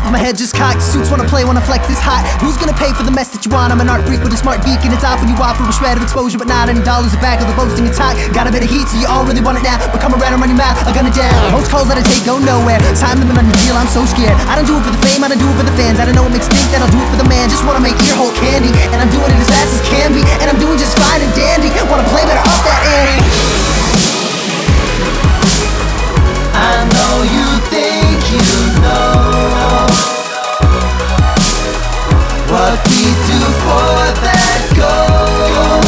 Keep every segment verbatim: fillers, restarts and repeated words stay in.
but my head just cocked. Suits wanna play, wanna flex, it's hot. Who's gonna pay for the mess that you want? I'm an art freak with a smart geek, and it's off when you offer a shred of exposure, but not any dollars or back of the boasting. It's hot. Got a bit of heat, so you all really want it now. But come around and run your mouth, I'm gonna down. Most calls that I take go nowhere. Time limit on the deal, I'm so scared. I don't do it for the fame, I don't do it for the fans. I don't know what makes think that I'll do it for the man. Just wanna make ear hole candy, and I'm doing it as fast as can be. And I'm doing just fine and dandy. Wanna play better off that Annie. I know you think you know what we do for that goal.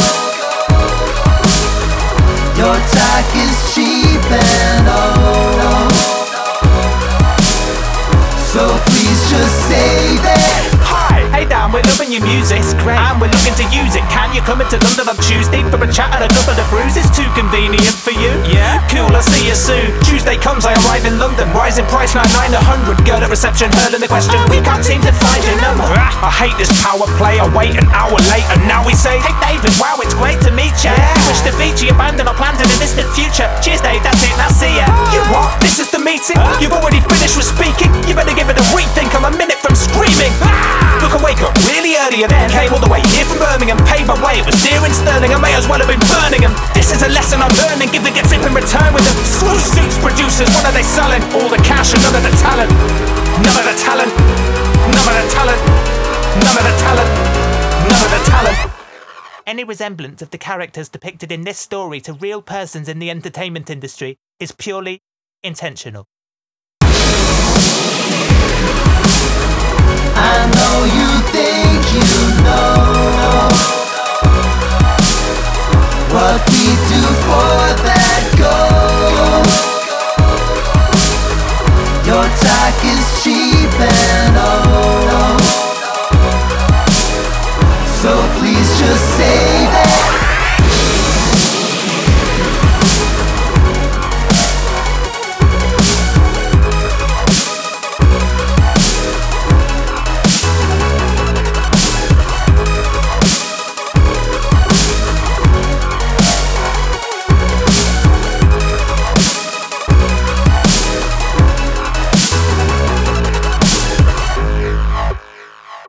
Your talk is cheap and old, so please just save it. Hi, hey Dan, we're loving your music, it's great, and we're looking to use it. Can you come into London on Tuesday for a chat and a couple of brews? It's too convenient for you. Yeah, cool, I'll see you soon. Tuesday comes, I arrive in London, rising price ninety-nine a hundred. Girl at reception, hurling the question, we can't seem to find your number. Ah, I hate this power play, I wait an hour late, and now we say, hey David, wow, it's great to meet ya. Yeah. Wish to feature your band and our plans in the distant future. Cheers Dave, that's it, now see ya. You what? This is the meeting? You've already finished with speaking? You better give it a rethink, I'm a minute from screaming. Ah! Look, I wake up really early and then came all the way here from Birmingham. Paid my way, it was dear and sterling, I may as well have been burning them. This is a lesson I'm learning, give the gets zip in return with them. Screw suits producers, what are they selling? All the cash and none of the talent. None of the talent. None of the talent. None of the talent. None of the talent. Any resemblance of the characters depicted in this story to real persons in the entertainment industry is purely intentional. I know you think you know what we do for that goal. Your talk is cheap and old, so please just say